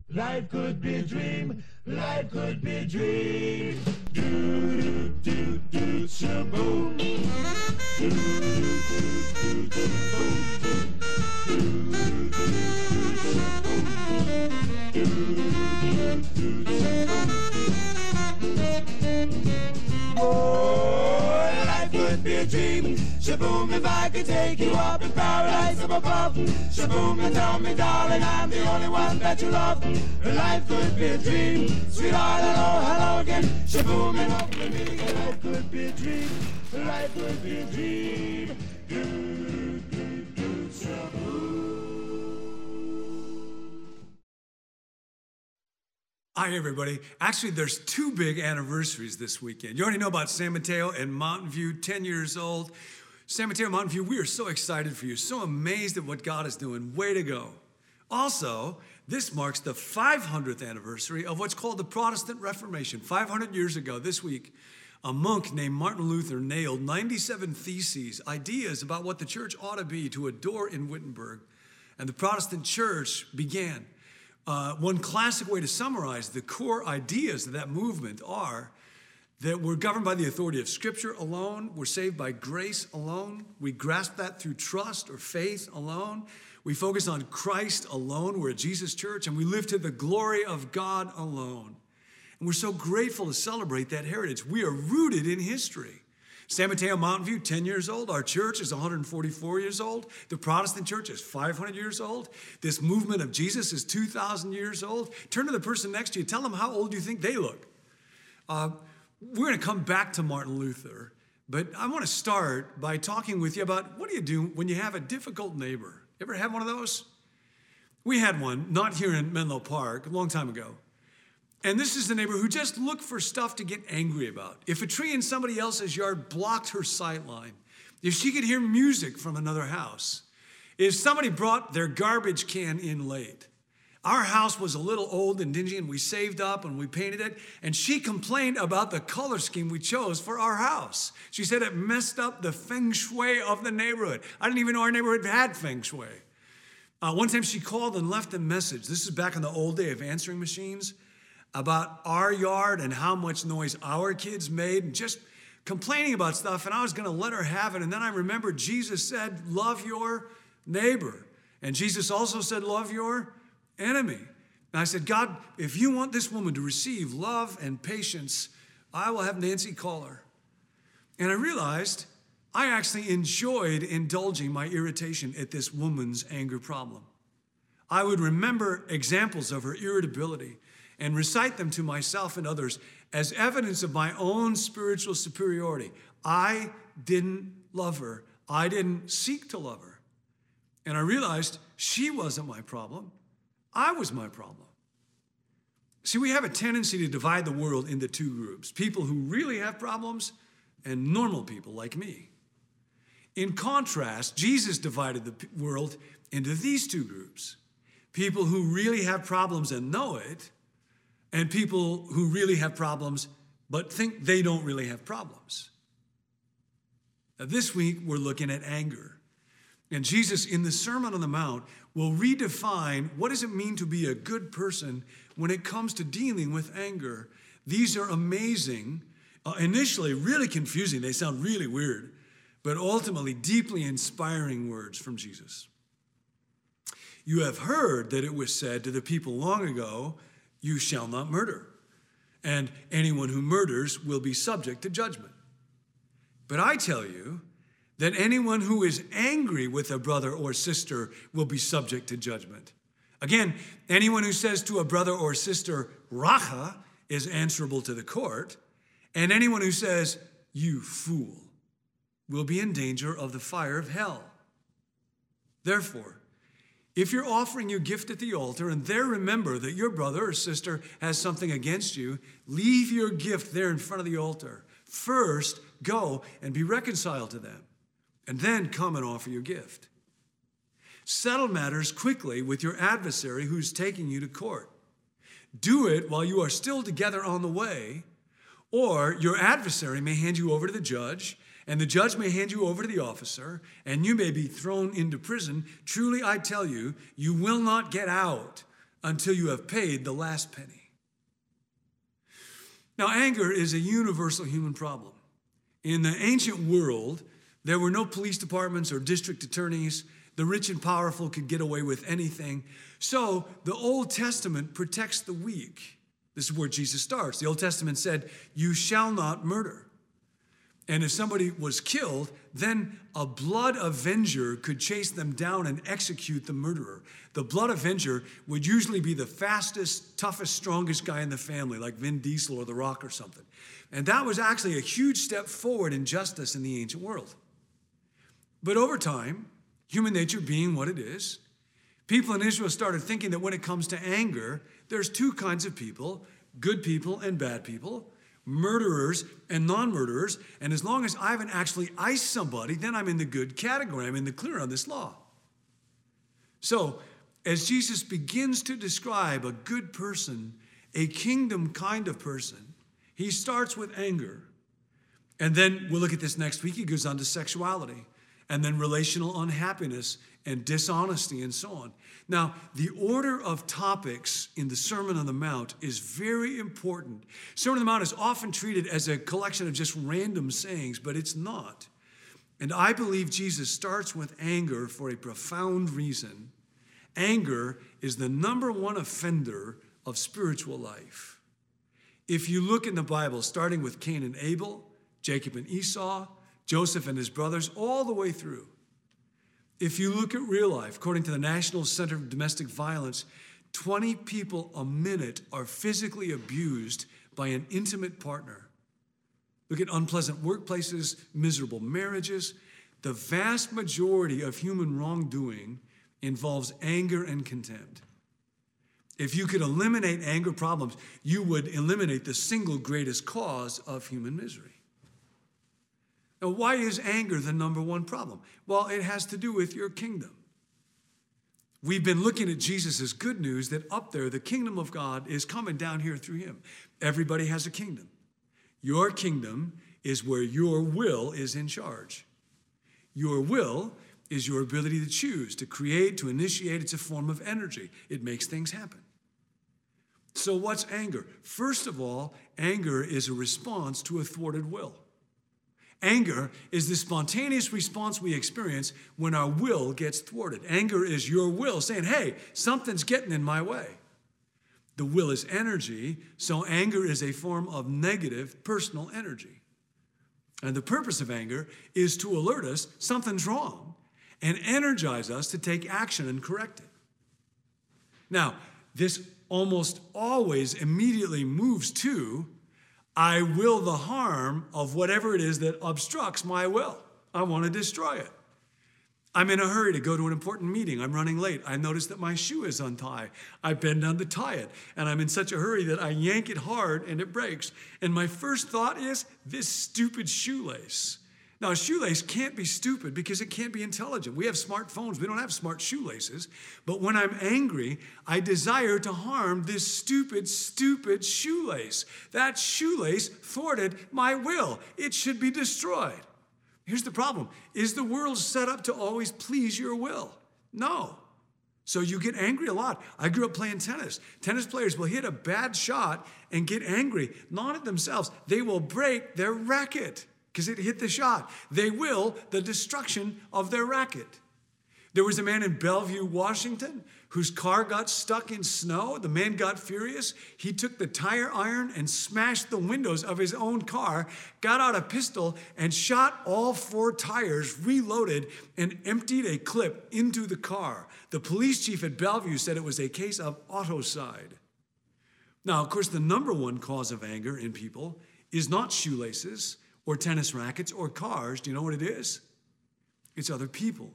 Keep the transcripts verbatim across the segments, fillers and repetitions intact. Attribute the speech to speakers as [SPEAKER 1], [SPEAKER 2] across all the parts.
[SPEAKER 1] Life could be a dream. Life could be a dream. Do do do do shaboom. Do do do do shaboom. Do do do do do shaboom. Oh, life could be a dream. Shaboom, if I could take you up in paradise up above. Shaboom, you tell me, darling, I'm the only one that you love. Life could be a dream. Sweetheart, hello, hello again. Shaboom, and hope we meet again. Life could be a dream. Life could be a dream. Do, do, do, shaboom.
[SPEAKER 2] Hi, everybody. Actually, there's two big anniversaries this weekend. You already know about San Mateo and Mountain View, ten years old. San Mateo, Mountain View, we are so excited for you, so amazed at what God is doing. Way to go. Also, this marks the five hundredth anniversary of what's called the Protestant Reformation. five hundred years ago, this week, a monk named Martin Luther nailed ninety-seven theses, ideas about what the church ought to be, to a door in Wittenberg. And the Protestant church began. Uh, one classic way to summarize the core ideas of that movement are that we're governed by the authority of Scripture alone. We're saved by grace alone. We grasp that through trust or faith alone. We focus on Christ alone. We're a Jesus church, and we live to the glory of God alone. And we're so grateful to celebrate that heritage. We are rooted in history. San Mateo Mountain View, ten years old. Our church is one hundred forty-four years old. The Protestant church is five hundred years old. This movement of Jesus is two thousand years old. Turn to the person next to you. Tell them how old you think they look. Uh, We're going to come back to Martin Luther, but I want to start by talking with you about what do you do when you have a difficult neighbor? Ever have one of those? We had one, not here in Menlo Park, a long time ago. And this is the neighbor who just looked for stuff to get angry about. If a tree in somebody else's yard blocked her sight line, if she could hear music from another house, if somebody brought their garbage can in late, our house was a little old and dingy, and we saved up and we painted it. And she complained about the color scheme we chose for our house. She said it messed up the feng shui of the neighborhood. I didn't even know our neighborhood had feng shui. Uh, one time she called and left a message. This is back in the old day of answering machines, about our yard and how much noise our kids made, and just complaining about stuff. And I was going to let her have it. And then I remembered Jesus said, love your neighbor. And Jesus also said, love your enemy. And I said, God, if you want this woman to receive love and patience, I will have Nancy call her. And I realized I actually enjoyed indulging my irritation at this woman's anger problem. I would remember examples of her irritability and recite them to myself and others as evidence of my own spiritual superiority. I didn't love her. I didn't seek to love her. And I realized she wasn't my problem. I was my problem. See, we have a tendency to divide the world into two groups, people who really have problems and normal people like me. In contrast, Jesus divided the world into these two groups, people who really have problems and know it, and people who really have problems but think they don't really have problems. Now, this week, we're looking at anger. And Jesus, in the Sermon on the Mount, will redefine what does it mean to be a good person when it comes to dealing with anger. These are amazing, uh, initially really confusing. They sound really weird, but ultimately deeply inspiring words from Jesus. You have heard that it was said to the people long ago, you shall not murder, and anyone who murders will be subject to judgment. But I tell you that anyone who is angry with a brother or sister will be subject to judgment. Again, anyone who says to a brother or sister, racha, is answerable to the court, and anyone who says, you fool, will be in danger of the fire of hell. Therefore, if you're offering your gift at the altar and there remember that your brother or sister has something against you, leave your gift there in front of the altar. First, go and be reconciled to them, and then come and offer your gift. Settle matters quickly with your adversary who's taking you to court. Do it while you are still together on the way, or your adversary may hand you over to the judge, and the judge may hand you over to the officer, and you may be thrown into prison. Truly, I tell you, you will not get out until you have paid the last penny. Now, anger is a universal human problem. In the ancient world, there were no police departments or district attorneys. The rich and powerful could get away with anything. So the Old Testament protects the weak. This is where Jesus starts. The Old Testament said, you shall not murder. And if somebody was killed, then a blood avenger could chase them down and execute the murderer. The blood avenger would usually be the fastest, toughest, strongest guy in the family, like Vin Diesel or The Rock or something. And that was actually a huge step forward in justice in the ancient world. But over time, human nature being what it is, people in Israel started thinking that when it comes to anger, there's two kinds of people, good people and bad people, murderers and non-murderers, and as long as I haven't actually iced somebody, then I'm in the good category. I'm in the clear on this law. So, as Jesus begins to describe a good person, a kingdom kind of person, he starts with anger. And then we'll look at this next week. He goes on to sexuality, and then relational unhappiness and dishonesty and so on. Now, the order of topics in the Sermon on the Mount is very important. Sermon on the Mount is often treated as a collection of just random sayings, but it's not. And I believe Jesus starts with anger for a profound reason. Anger is the number one offender of spiritual life. If you look in the Bible, starting with Cain and Abel, Jacob and Esau, Joseph and his brothers, all the way through, if you look at real life, according to the National Center of Domestic Violence, twenty people a minute are physically abused by an intimate partner. Look at unpleasant workplaces, miserable marriages. The vast majority of human wrongdoing involves anger and contempt. If you could eliminate anger problems, you would eliminate the single greatest cause of human misery. Now, why is anger the number one problem? Well, it has to do with your kingdom. We've been looking at Jesus' good news that up there, the kingdom of God is coming down here through him. Everybody has a kingdom. Your kingdom is where your will is in charge. Your will is your ability to choose, to create, to initiate. It's a form of energy. It makes things happen. So what's anger? First of all, anger is a response to a thwarted will. Anger is the spontaneous response we experience when our will gets thwarted. Anger is your will saying, hey, something's getting in my way. The will is energy, so anger is a form of negative personal energy. And the purpose of anger is to alert us something's wrong and energize us to take action and correct it. Now, this almost always immediately moves to I will the harm of whatever it is that obstructs my will. I want to destroy it. I'm in a hurry to go to an important meeting. I'm running late. I notice that my shoe is untied. I bend down to tie it, and I'm in such a hurry that I yank it hard and it breaks. And my first thought is, this stupid shoelace. Now, a shoelace can't be stupid because it can't be intelligent. We have smartphones. We don't have smart shoelaces. But when I'm angry, I desire to harm this stupid, stupid shoelace. That shoelace thwarted my will. It should be destroyed. Here's the problem. Is the world set up to always please your will? No. So you get angry a lot. I grew up playing tennis. Tennis players will hit a bad shot and get angry. Not at themselves. They will break their racket because it hit the shot. They will the destruction of their racket. There was a man in Bellevue, Washington, whose car got stuck in snow. The man got furious. He took the tire iron and smashed the windows of his own car, got out a pistol and shot all four tires, reloaded, and emptied a clip into the car. The police chief at Bellevue said it was a case of autocide. Now, of course, the number one cause of anger in people is not shoelaces or tennis rackets or cars. Do you know what it is? It's other people.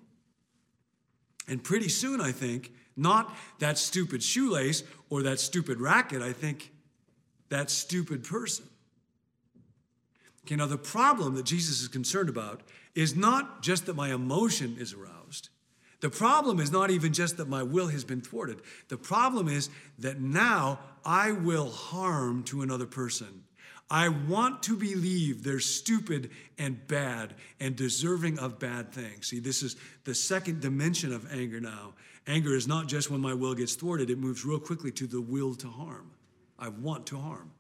[SPEAKER 2] And pretty soon, I think, not that stupid shoelace or that stupid racket, I think that stupid person. Okay, now the problem that Jesus is concerned about is not just that my emotion is aroused. The problem is not even just that my will has been thwarted. The problem is that now I will harm to another person. I want to believe they're stupid and bad and deserving of bad things. See, this is the second dimension of anger now. Anger is not just when my will gets thwarted, it moves real quickly to the will to harm. I want to harm.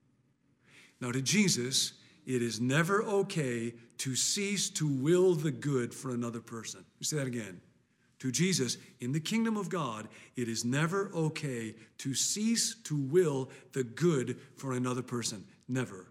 [SPEAKER 2] Now, to Jesus, it is never okay to cease to will the good for another person. You say that again. To Jesus, in the kingdom of God, it is never okay to cease to will the good for another person. Never.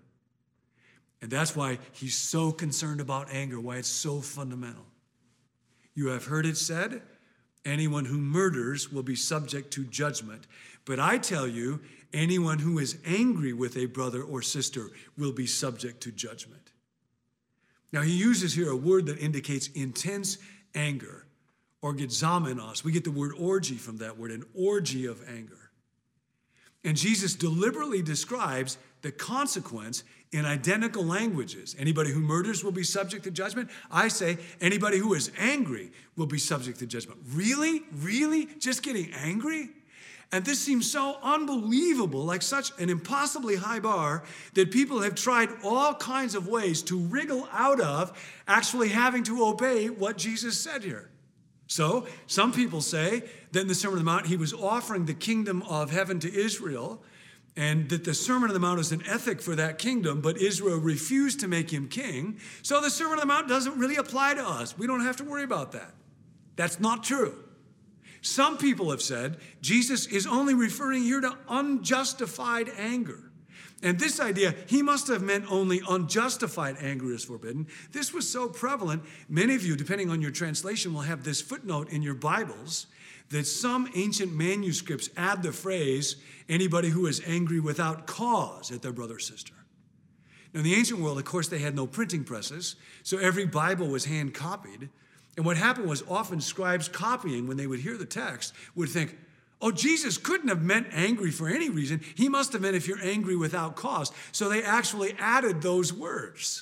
[SPEAKER 2] And that's why he's so concerned about anger, why it's so fundamental. You have heard it said, anyone who murders will be subject to judgment. But I tell you, anyone who is angry with a brother or sister will be subject to judgment. Now, he uses here a word that indicates intense anger, orgizamenos. We get the word orgy from that word, an orgy of anger. And Jesus deliberately describes the consequence in identical languages. Anybody who murders will be subject to judgment. I say anybody who is angry will be subject to judgment. Really? Really? Just getting angry? And this seems so unbelievable, like such an impossibly high bar, that people have tried all kinds of ways to wriggle out of actually having to obey what Jesus said here. So some people say that in the Sermon on the Mount, he was offering the kingdom of heaven to Israel, and that the Sermon on the Mount is an ethic for that kingdom, but Israel refused to make him king. So the Sermon on the Mount doesn't really apply to us. We don't have to worry about that. That's not true. Some people have said Jesus is only referring here to unjustified anger. And this idea, he must have meant only unjustified anger is forbidden. This was so prevalent, many of you, depending on your translation, will have this footnote in your Bibles that some ancient manuscripts add the phrase, anybody who is angry without cause at their brother or sister. Now, in the ancient world, of course, they had no printing presses, so every Bible was hand copied. And what happened was often scribes copying, when they would hear the text, would think, oh, Jesus couldn't have meant angry for any reason. He must have meant if you're angry without cause. So they actually added those words.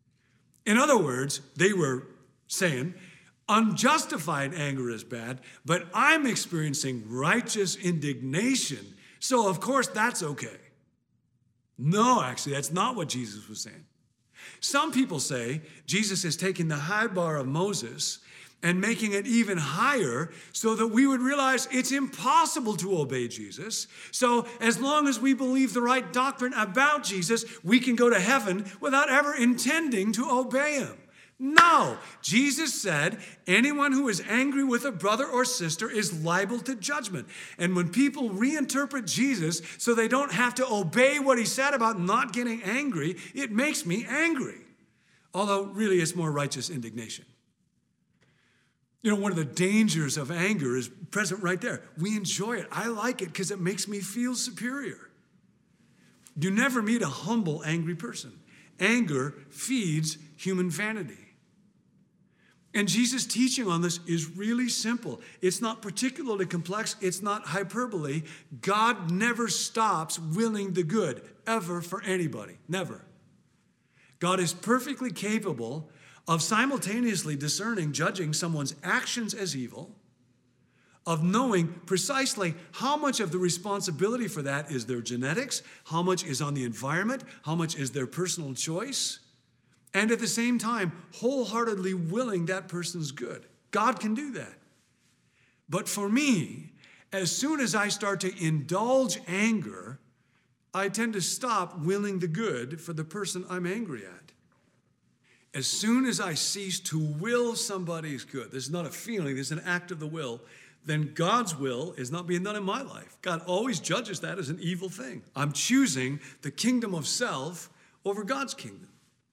[SPEAKER 2] In other words, they were saying, unjustified anger is bad, but I'm experiencing righteous indignation. So, of course, that's okay. No, actually, that's not what Jesus was saying. Some people say Jesus is taking the high bar of Moses and making it even higher so that we would realize it's impossible to obey Jesus. So as long as we believe the right doctrine about Jesus, we can go to heaven without ever intending to obey him. No, Jesus said anyone who is angry with a brother or sister is liable to judgment. And when people reinterpret Jesus so they don't have to obey what he said about not getting angry, it makes me angry. Although really it's more righteous indignation. You know, one of the dangers of anger is present right there. We enjoy it. I like it because it makes me feel superior. You never meet a humble, angry person. Anger feeds human vanity. And Jesus' teaching on this is really simple. It's not particularly complex. It's not hyperbole. God never stops willing the good, ever, for anybody. Never. God is perfectly capable of simultaneously discerning, judging someone's actions as evil, of knowing precisely how much of the responsibility for that is their genetics, how much is on the environment, how much is their personal choice, and at the same time, wholeheartedly willing that person's good. God can do that. But for me, as soon as I start to indulge anger, I tend to stop willing the good for the person I'm angry at. As soon as I cease to will somebody's good, this is not a feeling, this is an act of the will, then God's will is not being done in my life. God always judges that as an evil thing. I'm choosing the kingdom of self over God's kingdom.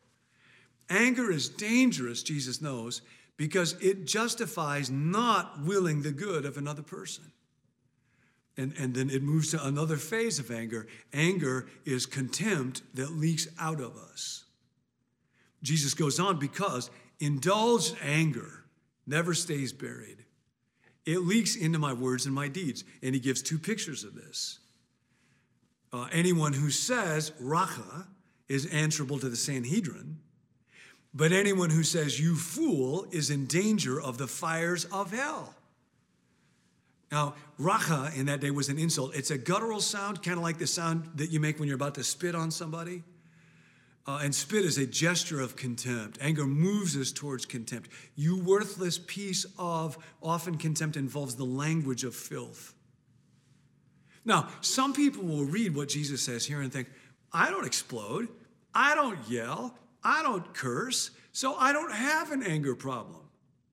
[SPEAKER 2] Anger is dangerous, Jesus knows, because it justifies not willing the good of another person. And, and then it moves to another phase of anger. Anger is contempt that leaks out of us. Jesus goes on, because indulged anger never stays buried. It leaks into my words and my deeds. And he gives two pictures of this. Uh, anyone who says racha is answerable to the Sanhedrin, but anyone who says you fool is in danger of the fires of hell. Now, racha in that day was an insult. It's a guttural sound, kind of like the sound that you make when you're about to spit on somebody. Uh, and spit is a gesture of contempt. Anger moves us towards contempt. You worthless piece of, often contempt involves the language of filth. Now, some people will read what Jesus says here and think, I don't explode, I don't yell, I don't curse, so I don't have an anger problem.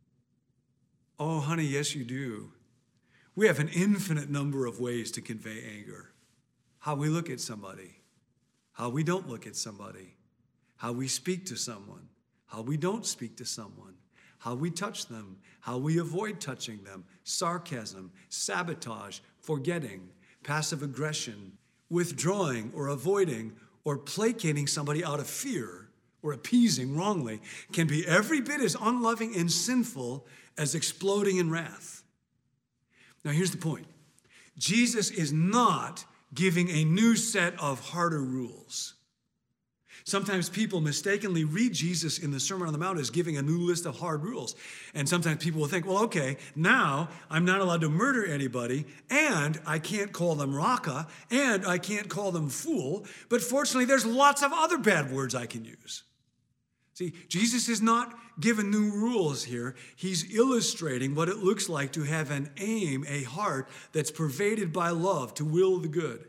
[SPEAKER 2] Oh, honey, yes, you do. We have an infinite number of ways to convey anger. How we look at somebody, how we don't look at somebody, how we speak to someone, how we don't speak to someone, how we touch them, how we avoid touching them, sarcasm, sabotage, forgetting, passive aggression, withdrawing or avoiding or placating somebody out of fear or appeasing wrongly can be every bit as unloving and sinful as exploding in wrath. Now, here's the point. Jesus is not giving a new set of harder rules. Sometimes people mistakenly read Jesus in the Sermon on the Mount as giving a new list of hard rules. And sometimes people will think, well, okay, now I'm not allowed to murder anybody, and I can't call them raka, and I can't call them fool, but fortunately there's lots of other bad words I can use. See, Jesus is not giving new rules here. He's illustrating what it looks like to have an aim, a heart that's pervaded by love, to will the good.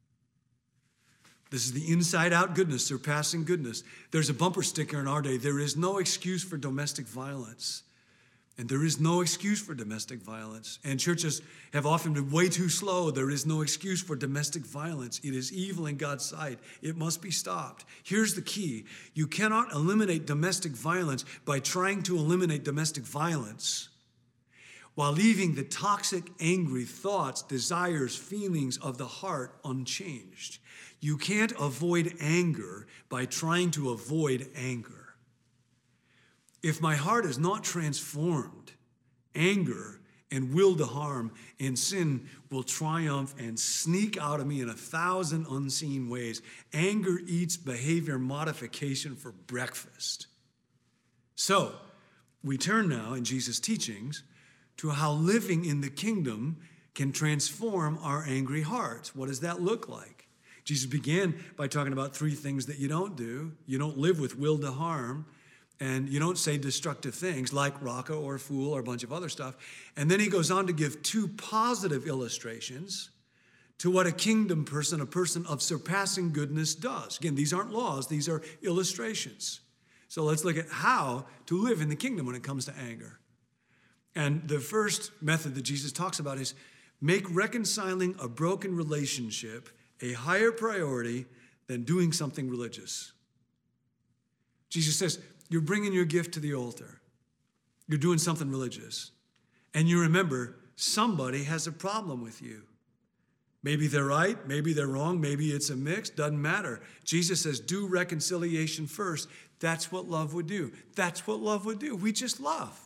[SPEAKER 2] This is the inside-out goodness, surpassing goodness. There's a bumper sticker in our day. There is no excuse for domestic violence. And there is no excuse for domestic violence. And churches have often been way too slow. There is no excuse for domestic violence. It is evil in God's sight. It must be stopped. Here's the key. You cannot eliminate domestic violence by trying to eliminate domestic violence while leaving the toxic, angry thoughts, desires, feelings of the heart unchanged. You can't avoid anger by trying to avoid anger. If my heart is not transformed, anger and will to harm and sin will triumph and sneak out of me in a thousand unseen ways. Anger eats behavior modification for breakfast. So, we turn now in Jesus' teachings to how living in the kingdom can transform our angry hearts. What does that look like? Jesus began by talking about three things that you don't do. You don't live with will to harm, and you don't say destructive things like raka or fool or a bunch of other stuff. And then he goes on to give two positive illustrations to what a kingdom person, a person of surpassing goodness, does. Again, these aren't laws, these are illustrations. So let's look at how to live in the kingdom when it comes to anger. And the first method that Jesus talks about is make reconciling a broken relationship a higher priority than doing something religious. Jesus says, you're bringing your gift to the altar. You're doing something religious. And you remember, somebody has a problem with you. Maybe they're right, maybe they're wrong, maybe it's a mix, doesn't matter. Jesus says, do reconciliation first. That's what love would do. That's what love would do. We just love.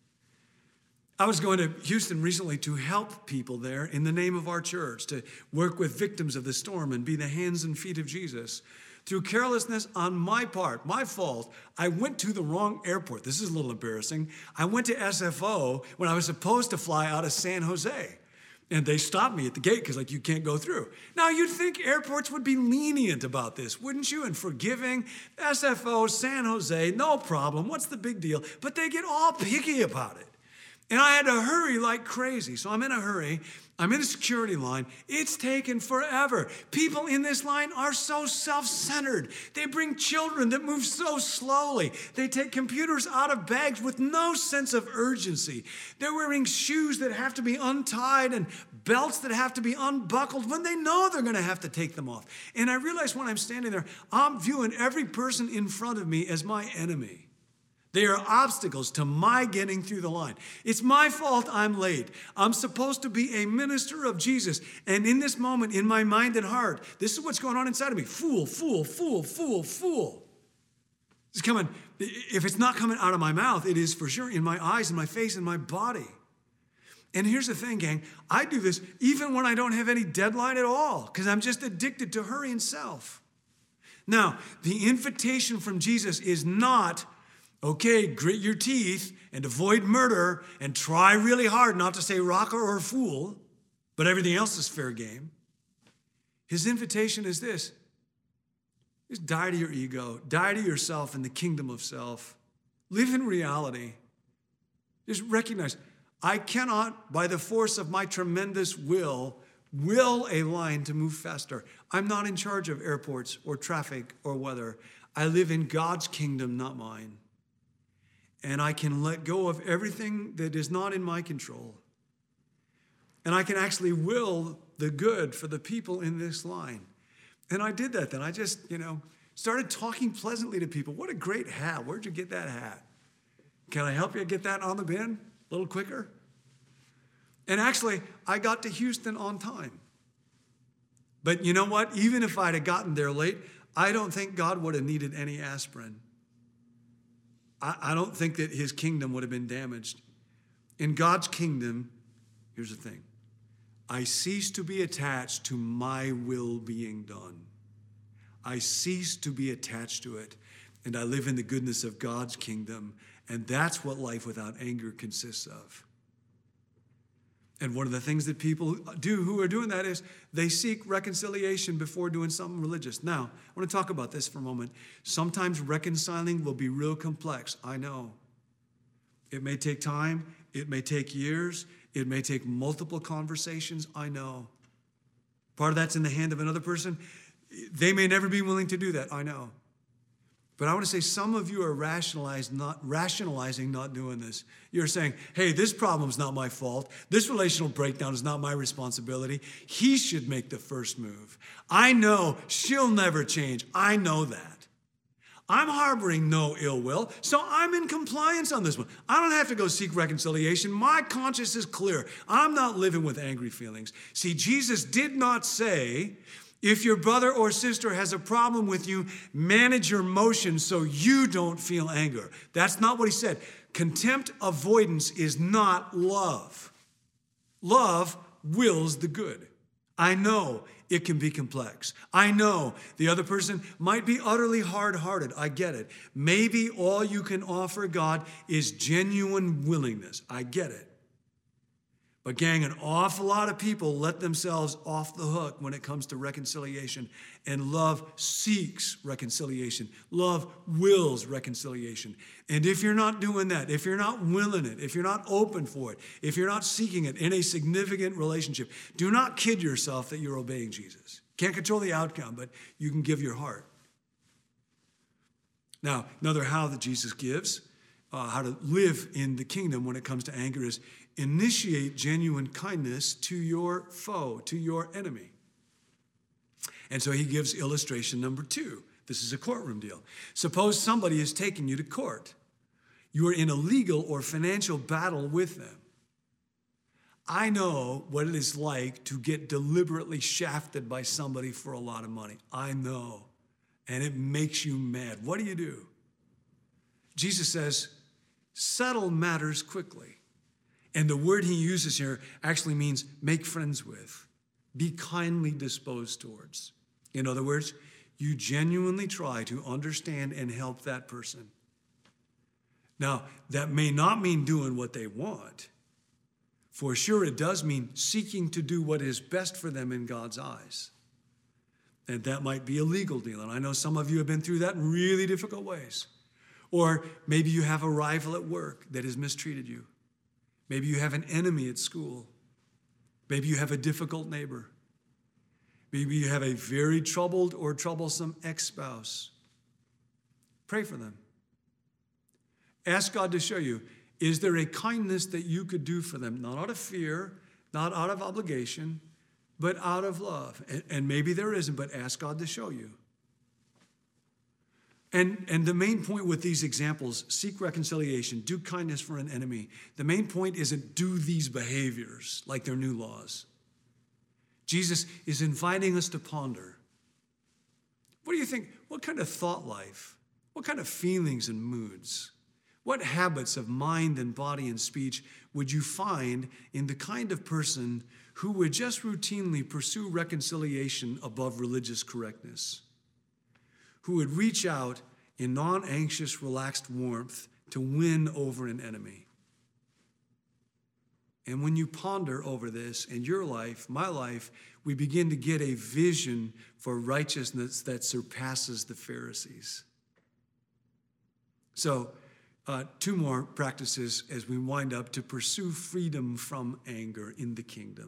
[SPEAKER 2] I was going to Houston recently to help people there in the name of our church, to work with victims of the storm and be the hands and feet of Jesus. Through carelessness on my part, my fault, I went to the wrong airport. This is a little embarrassing. I went to S F O when I was supposed to fly out of San Jose. And they stopped me at the gate because, like, you can't go through. Now, you'd think airports would be lenient about this, wouldn't you? And forgiving. S F O, San Jose, no problem. What's the big deal? But they get all picky about it. And I had to hurry like crazy. So I'm in a hurry. I'm in a security line. It's taken forever. People in this line are so self-centered. They bring children that move so slowly. They take computers out of bags with no sense of urgency. They're wearing shoes that have to be untied and belts that have to be unbuckled when they know they're going to have to take them off. And I realize when I'm standing there, I'm viewing every person in front of me as my enemy. They are obstacles to my getting through the line. It's my fault I'm late. I'm supposed to be a minister of Jesus. And in this moment, in my mind and heart, this is what's going on inside of me. Fool, fool, fool, fool, fool. It's coming. If it's not coming out of my mouth, it is for sure in my eyes, in my face, in my body. And here's the thing, gang. I do this even when I don't have any deadline at all because I'm just addicted to hurry and self. Now, the invitation from Jesus is not, okay, grit your teeth and avoid murder and try really hard not to say rocker or fool, but everything else is fair game. His invitation is this: Just die to your ego. Die to yourself in the kingdom of self. Live in reality. Just recognize, I cannot, by the force of my tremendous will, will a line to move faster. I'm not in charge of airports or traffic or weather. I live in God's kingdom, not mine. And I can let go of everything that is not in my control. And I can actually will the good for the people in this line. And I did that then. I just, you know, started talking pleasantly to people. What a great hat. Where'd you get that hat? Can I help you get that on the bin a little quicker? And actually, I got to Houston on time. But you know what? Even if I'd have gotten there late, I don't think God would have needed any aspirin. I, I don't think that his kingdom would have been damaged. In God's kingdom, here's the thing. I cease to be attached to my will being done. I cease to be attached to it, and I live in the goodness of God's kingdom, and that's what life without anger consists of. And one of the things that people do who are doing that is they seek reconciliation before doing something religious. Now, I want to talk about this for a moment. Sometimes reconciling will be real complex. I know. It may take time. It may take years. It may take multiple conversations. I know. Part of that's in the hand of another person. They may never be willing to do that. I know. But I want to say some of you are rationalized, not, rationalizing not doing this. You're saying, hey, this problem's not my fault. This relational breakdown is not my responsibility. He should make the first move. I know she'll never change. I know that. I'm harboring no ill will, so I'm in compliance on this one. I don't have to go seek reconciliation. My conscience is clear. I'm not living with angry feelings. See, Jesus did not say, if your brother or sister has a problem with you, manage your emotions so you don't feel anger. That's not what he said. Contempt avoidance is not love. Love wills the good. I know it can be complex. I know the other person might be utterly hard-hearted. I get it. Maybe all you can offer God is genuine willingness. I get it. But gang, an awful lot of people let themselves off the hook when it comes to reconciliation. And love seeks reconciliation. Love wills reconciliation. And if you're not doing that, if you're not willing it, if you're not open for it, if you're not seeking it in a significant relationship, do not kid yourself that you're obeying Jesus. Can't control the outcome, but you can give your heart. Now, another how that Jesus gives, uh, how to live in the kingdom when it comes to anger is initiate genuine kindness to your foe, to your enemy. And so he gives illustration number two. This is a courtroom deal. Suppose somebody is taking you to court. You are in a legal or financial battle with them. I know what it is like to get deliberately shafted by somebody for a lot of money. I know. And it makes you mad. What do you do? Jesus says, settle matters quickly. And the word he uses here actually means make friends with, be kindly disposed towards. In other words, you genuinely try to understand and help that person. Now, that may not mean doing what they want. For sure, it does mean seeking to do what is best for them in God's eyes. And that might be a legal deal. And I know some of you have been through that in really difficult ways. Or maybe you have a rival at work that has mistreated you. Maybe you have an enemy at school. Maybe you have a difficult neighbor. Maybe you have a very troubled or troublesome ex-spouse. Pray for them. Ask God to show you, is there a kindness that you could do for them? Not out of fear, not out of obligation, but out of love. And, and maybe there isn't, but ask God to show you. And, and the main point with these examples, seek reconciliation, do kindness for an enemy. The main point isn't do these behaviors like they're new laws. Jesus is inviting us to ponder. What do you think? What kind of thought life? What kind of feelings and moods? What habits of mind and body and speech would you find in the kind of person who would just routinely pursue reconciliation above religious correctness? Who would reach out in non-anxious, relaxed warmth to win over an enemy? And when you ponder over this in your life, my life, we begin to get a vision for righteousness that surpasses the Pharisees. So, uh, two more practices as we wind up to pursue freedom from anger in the kingdom.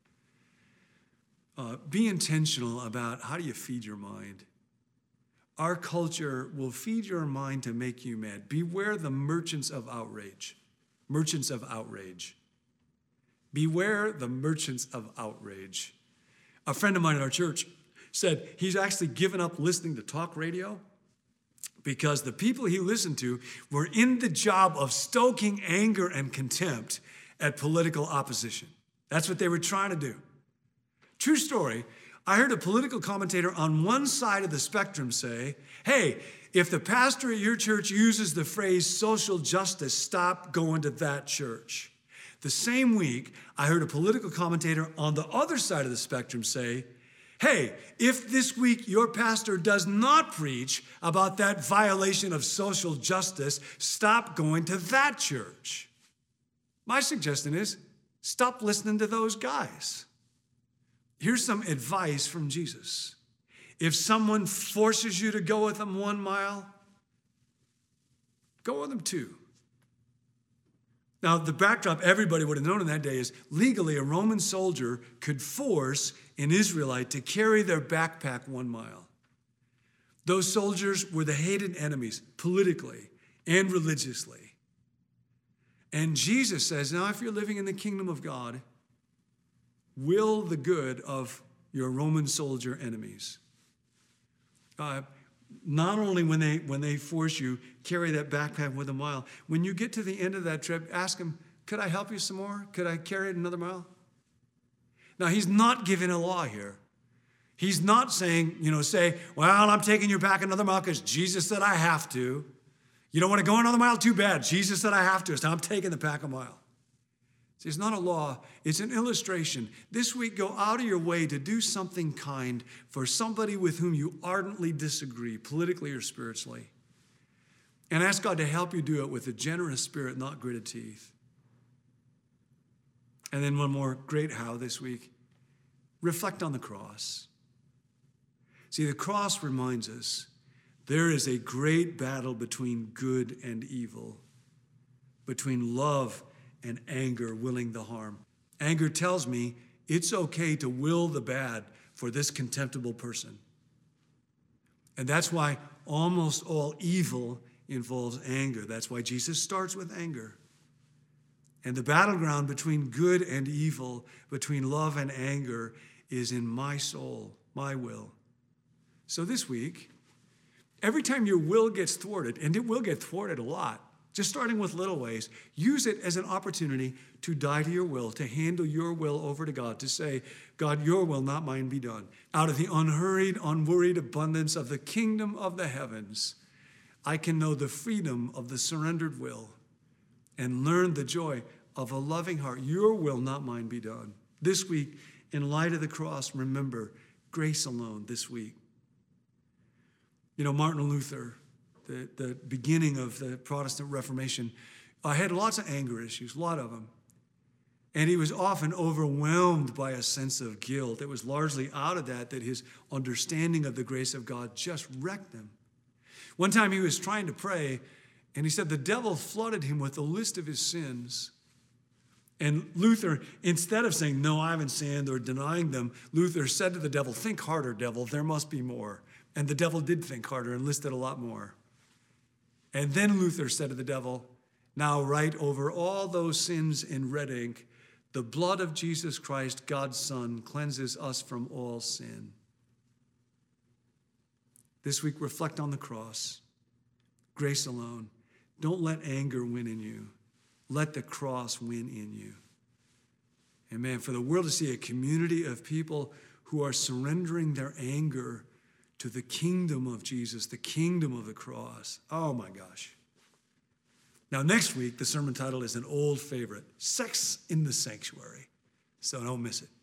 [SPEAKER 2] Uh, be intentional about how do you feed your mind. Our culture will feed your mind to make you mad. Beware the merchants of outrage. Merchants of outrage. Beware the merchants of outrage. A friend of mine at our church said he's actually given up listening to talk radio because the people he listened to were in the job of stoking anger and contempt at political opposition. That's what they were trying to do. True story. I heard a political commentator on one side of the spectrum say, hey, if the pastor at your church uses the phrase social justice, stop going to that church. The same week, I heard a political commentator on the other side of the spectrum say, hey, if this week your pastor does not preach about that violation of social justice, stop going to that church. My suggestion is, stop listening to those guys. Here's some advice from Jesus. If someone forces you to go with them one mile, go with them two. Now, the backdrop everybody would have known in that day is legally a Roman soldier could force an Israelite to carry their backpack one mile. Those soldiers were the hated enemies politically and religiously. And Jesus says, now if you're living in the kingdom of God, will the good of your Roman soldier enemies. Uh, not only when they when they force you, carry that backpack with a mile. When you get to the end of that trip, ask them, could I help you some more? Could I carry it another mile? Now, he's not giving a law here. He's not saying, you know, say, well, I'm taking you back another mile because Jesus said I have to. You don't want to go another mile? Too bad. Jesus said I have to, so I'm taking the back a mile. See, it's not a law, it's an illustration. This week, go out of your way to do something kind for somebody with whom you ardently disagree, politically or spiritually. And ask God to help you do it with a generous spirit, not gritted teeth. And then one more great how this week. Reflect on the cross. See, the cross reminds us there is a great battle between good and evil, between love and anger willing the harm. Anger tells me it's okay to will the bad for this contemptible person. And that's why almost all evil involves anger. That's why Jesus starts with anger. And the battleground between good and evil, between love and anger, is in my soul, my will. So this week, every time your will gets thwarted, and it will get thwarted a lot, just starting with little ways, use it as an opportunity to die to your will, to handle your will over to God, to say, God, your will, not mine, be done. Out of the unhurried, unworried abundance of the kingdom of the heavens, I can know the freedom of the surrendered will and learn the joy of a loving heart. Your will, not mine, be done. This week, in light of the cross, remember, grace alone this week. You know, Martin Luther, The, the beginning of the Protestant Reformation, uh, had lots of anger issues, a lot of them. And he was often overwhelmed by a sense of guilt. It was largely out of that that his understanding of the grace of God just wrecked him. One time he was trying to pray, and he said the devil flooded him with a list of his sins. And Luther, instead of saying, no, I haven't sinned, or denying them, Luther said to the devil, think harder, devil, there must be more. And the devil did think harder and listed a lot more. And then Luther said to the devil, now write over all those sins in red ink, the blood of Jesus Christ, God's Son, cleanses us from all sin. This week, reflect on the cross. Grace alone. Don't let anger win in you. Let the cross win in you. And man, for the world to see a community of people who are surrendering their anger to the kingdom of Jesus, the kingdom of the cross. Oh my gosh. Now next week, the sermon title is an old favorite, Sex in the Sanctuary. So don't miss it.